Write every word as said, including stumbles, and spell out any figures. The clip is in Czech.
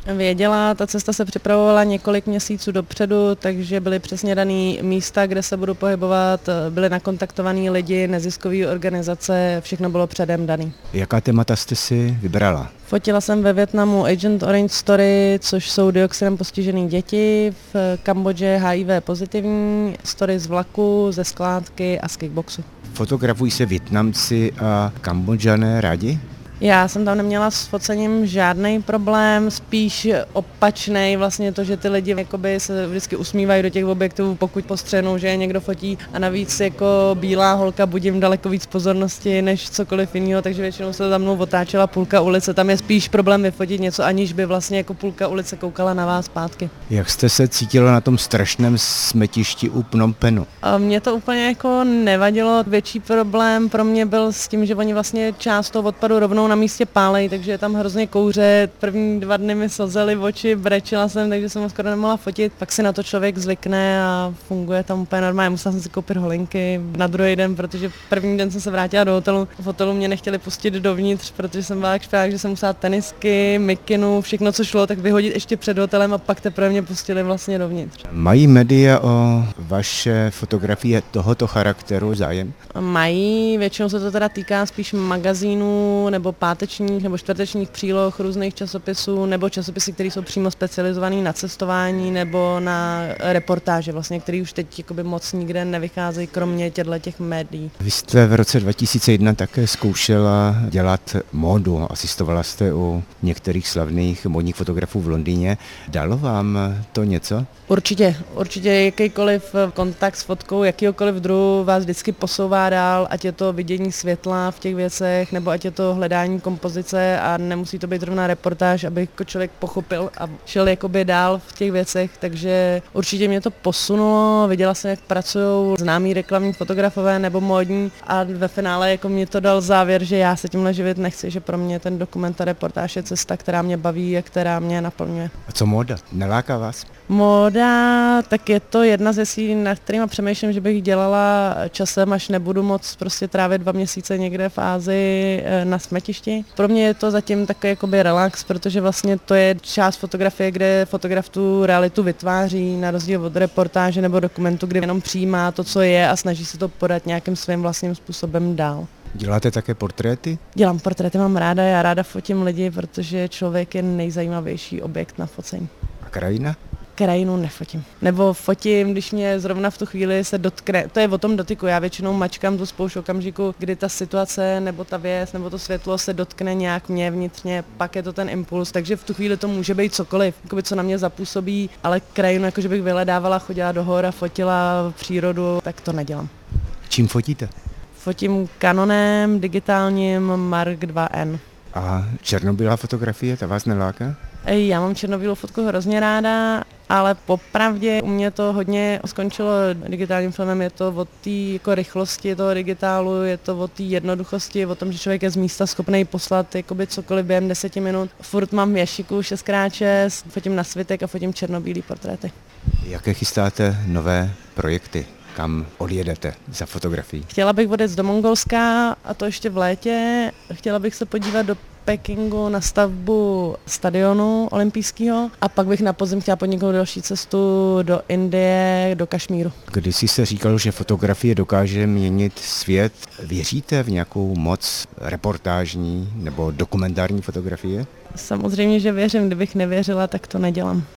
Věděla, ta cesta se připravovala několik měsíců dopředu, takže byly přesně daný místa, kde se budu pohybovat, byly nakontaktovaný lidi, neziskové organizace, všechno bylo předem daný. Jaká témata jste si vybrala? Fotila jsem ve Vietnamu Agent Orange Story, což jsou dioxinem postižené děti, v Kambodži H I V pozitivní, story z vlaku, ze skládky a z kickboxu. Fotografují se Vietnamci a Kambodžané rádi? Já jsem tam neměla s focením žádný problém, spíš opačnej vlastně to, že ty lidi jakoby se vždycky usmívají do těch objektů, pokud postřehnou, že je někdo fotí a navíc jako bílá holka budím daleko víc pozornosti než cokoliv jiného, takže většinou se za mnou otáčela půlka ulice. Tam je spíš problém vyfotit něco, aniž by vlastně jako půlka ulice koukala na vás zpátky. Jak jste se cítila na tom strašném smetišti u Phnom Penhu? A mně to úplně jako nevadilo. Větší problém pro mě byl s tím, že oni vlastně část toho odpadu rovnou na místě pálej, takže je tam hrozně kouře. První dva dny mi slzely v oči, brečela jsem, takže jsem ho skoro nemohla fotit. Pak si na to člověk zvykne a funguje tam úplně normálně. Musela jsem si koupit holinky na druhý den, protože první den jsem se vrátila do hotelu. V hotelu mě nechtěli pustit dovnitř, protože jsem byla jak špák, že jsem musela tenisky, mikinu, všechno, co šlo, tak vyhodit ještě před hotelem a pak teprve mě pustili vlastně dovnitř. Mají média o vaše fotografie tohoto charakteru zájem? Mají, většinou se to teda týká spíš magazínů nebo pátečních nebo čtvrtečních příloh různých časopisů nebo časopisy, které jsou přímo specializované na cestování nebo na reportáže, vlastně, které už teď jakoby moc nikde nevycházejí, kromě těchto těch médií. Vy jste v roce dva tisíce jedna také zkoušela dělat módu, asistovala jste u některých slavných módních fotografů v Londýně. Dalo vám to něco? Určitě, určitě jakýkoliv kontakt s fotkou, jakýkoliv druhu vás vždycky posouvá dál, ať je to vidění světla v těch věcech, nebo ať je to hledání kompozice a nemusí to být zrovna reportáž, aby jako člověk pochopil a šel jakoby dál v těch věcech, takže určitě mě to posunulo, viděla jsem, jak pracují známí reklamní fotografové nebo módní a ve finále jako mě to dal závěr, že já se tímhle živit nechci, že pro mě ten dokument a reportáž je cesta, která mě baví a která mě naplňuje. A co móda? Neláká vás? Móda, tak je to jedna ze věcí, nad kterýma přemýšlím, že bych dělala časem, až nebudu moc prostě trávit dva měsíce někde v Ázii na smetišti. Pro mě je to zatím takový jakoby relax, protože vlastně to je část fotografie, kde fotograf tu realitu vytváří, na rozdíl od reportáže nebo dokumentu, kdy jenom přijímá to, co je a snaží se to podat nějakým svým vlastním způsobem dál. Děláte také portréty? Dělám portréty, mám ráda, já ráda fotím lidi, protože člověk je nejzajímavější objekt na focení. A krajina? Krajinu nefotím. Nebo fotím, když mě zrovna v tu chvíli se dotkne. To je o tom dotyku. Já většinou mačkám tu spoušť okamžiku, kdy ta situace nebo ta věc nebo to světlo se dotkne nějak mě vnitřně, pak je to ten impuls. Takže v tu chvíli to může být cokoliv, jakoby co na mě zapůsobí, ale krajinu, jakože bych vyhledávala, chodila do hor a fotila přírodu, tak to nedělám. Čím fotíte? Fotím Canonem digitálním Mark dva N. A černobílá fotografie, ta vás neláká? Já mám černobílou fotku hrozně ráda, ale popravdě u mě to hodně skončilo digitálním filmem, je to o té jako rychlosti toho digitálu, je to o té jednoduchosti, o tom, že člověk je z místa schopný poslat jakoby cokoliv během deseti minut. Furt mám v jašiku šest krát šest, fotím na svitek a fotím černobílý portréty. Jaké chystáte nové projekty? Kam odjedete za fotografií? Chtěla bych odjet do Mongolska a to ještě v létě. Chtěla bych se podívat do Pekingu na stavbu stadionu olympijského a pak bych na podzim chtěla podniknout další cestu do Indie, do Kašmíru. Když jsi se říkal, že fotografie dokáže měnit svět, věříte v nějakou moc reportážní nebo dokumentární fotografie? Samozřejmě, že věřím, kdybych nevěřila, tak to nedělám.